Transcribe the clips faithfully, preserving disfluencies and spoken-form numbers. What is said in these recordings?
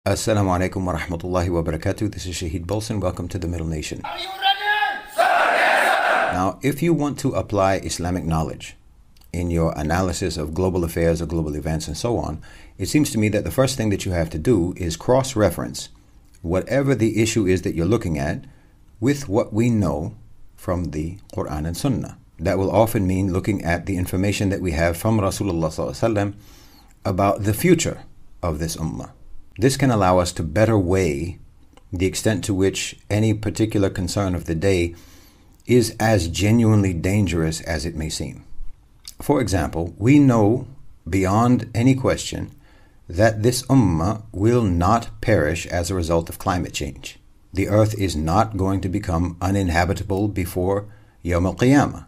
Assalamu alaikum wa rahmatullahi wa barakatuh. This is Shahid Bolson. Welcome to the Middle Nation. Are you ready? Sir, yes, sir. Now, if you want to apply Islamic knowledge in your analysis of global affairs or global events and so on, it seems to me that the first thing that you have to do is cross-reference whatever the issue is that you're looking at with what we know from the Quran and Sunnah. That will often mean looking at the information that we have from Rasulullah sallallahu alaihi wasallam about the future of this ummah. This can allow us to better weigh the extent to which any particular concern of the day is as genuinely dangerous as it may seem. For example, we know beyond any question that this ummah will not perish as a result of climate change. The earth is not going to become uninhabitable before Yawm al-Qiyamah.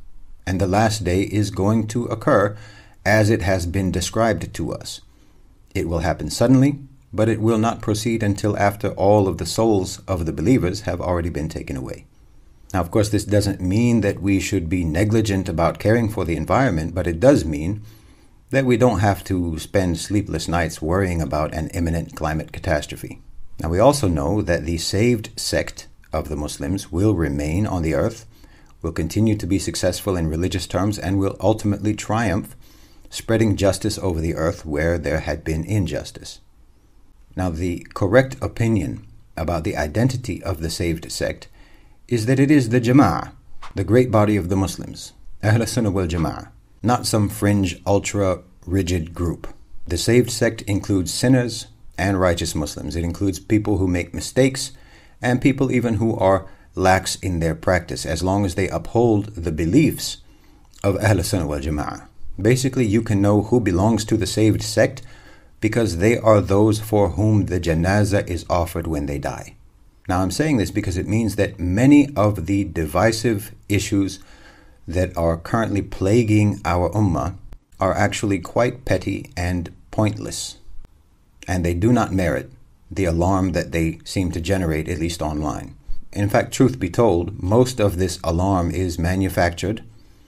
And the last day is going to occur as it has been described to us. It will happen suddenly, but it will not proceed until after all of the souls of the believers have already been taken away. Now, of course, this doesn't mean that we should be negligent about caring for the environment, but it does mean that we don't have to spend sleepless nights worrying about an imminent climate catastrophe. Now, we also know that the saved sect of the Muslims will remain on the earth, will continue to be successful in religious terms, and will ultimately triumph, spreading justice over the earth where there had been injustice. Now, the correct opinion about the identity of the saved sect is that it is the Jama'ah, the great body of the Muslims, Ahl Sunnah wal Jama'ah, not some fringe, ultra-rigid group. The saved sect includes sinners and righteous Muslims. It includes people who make mistakes and people even who are lax in their practice, as long as they uphold the beliefs of Ahl Sunnah wal Jama'ah. Basically, you can know who belongs to the saved sect because they are those for whom the janazah is offered when they die. Now, I'm saying this because it means that many of the divisive issues that are currently plaguing our ummah are actually quite petty and pointless, and they do not merit the alarm that they seem to generate, at least online. In fact, truth be told, most of this alarm is manufactured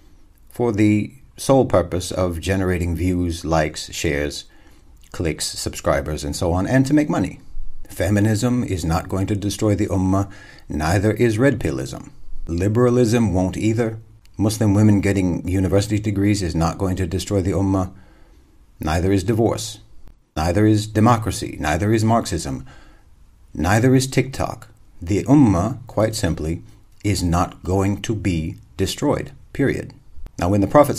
for the sole purpose of generating views, likes, shares, clicks, subscribers, and so on, and to make money. Feminism is not going to destroy the ummah, neither is red pillism. Liberalism won't either. Muslim women getting university degrees is not going to destroy the ummah, neither is divorce. Neither is democracy, neither is Marxism, neither is TikTok. The ummah, quite simply, is not going to be destroyed, period. Now, when the Prophet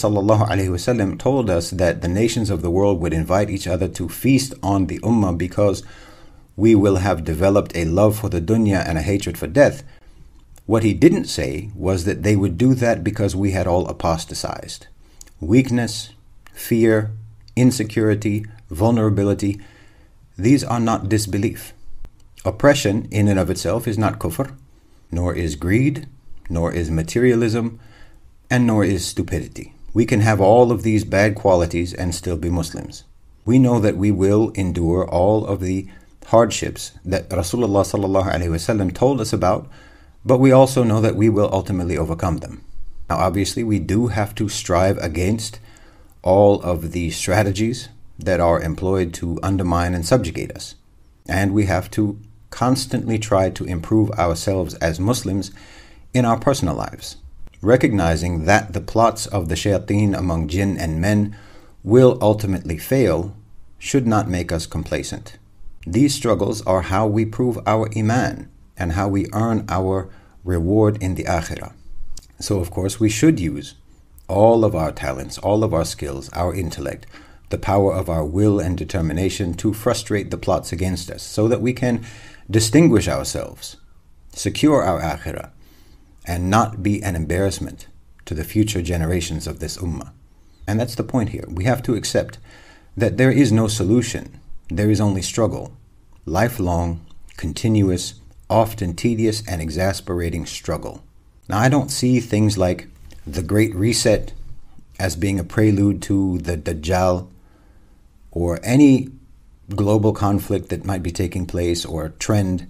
ﷺ told us that the nations of the world would invite each other to feast on the ummah because we will have developed a love for the dunya and a hatred for death, what he didn't say was that they would do that because we had all apostatized. Weakness, fear, insecurity, vulnerability, these are not disbelief. Oppression in and of itself is not kufr, nor is greed, nor is materialism, and nor is stupidity. We can have all of these bad qualities and still be Muslims. We know that we will endure all of the hardships that Rasulullah sallallahu alaihi wasallam told us about, but we also know that we will ultimately overcome them. Now, obviously, we do have to strive against all of the strategies that are employed to undermine and subjugate us. And we have to constantly try to improve ourselves as Muslims in our personal lives, recognizing that the plots of the shayateen among jinn and men will ultimately fail should not make us complacent. These struggles are how we prove our iman and how we earn our reward in the akhirah. So, of course, we should use all of our talents, all of our skills, our intellect, the power of our will and determination to frustrate the plots against us so that we can distinguish ourselves, secure our akhirah, and not be an embarrassment to the future generations of this ummah. And that's the point here. We have to accept that there is no solution. There is only struggle. Lifelong, continuous, often tedious and exasperating struggle. Now, I don't see things like the Great Reset as being a prelude to the Dajjal or any global conflict that might be taking place or trend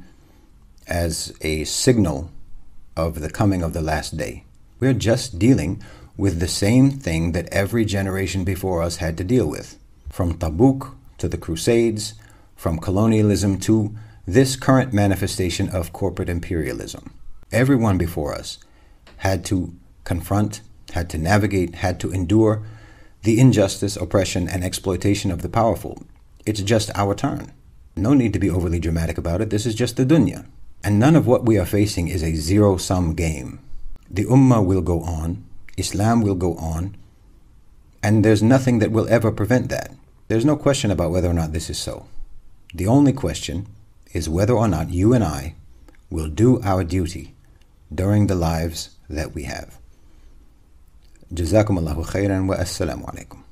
as a signal of the coming of the last day. We're just dealing with the same thing that every generation before us had to deal with. From Tabuk to the Crusades, from colonialism to this current manifestation of corporate imperialism. Everyone before us had to confront, had to navigate, had to endure the injustice, oppression, and exploitation of the powerful. It's just our turn. No need to be overly dramatic about it. This is just the dunya. And none of what we are facing is a zero-sum game. The ummah will go on. Islam will go on. And there's nothing that will ever prevent that. There's no question about whether or not this is so. The only question is whether or not you and I will do our duty during the lives that we have. Jazakum Allahu khairan wa assalamu alaikum.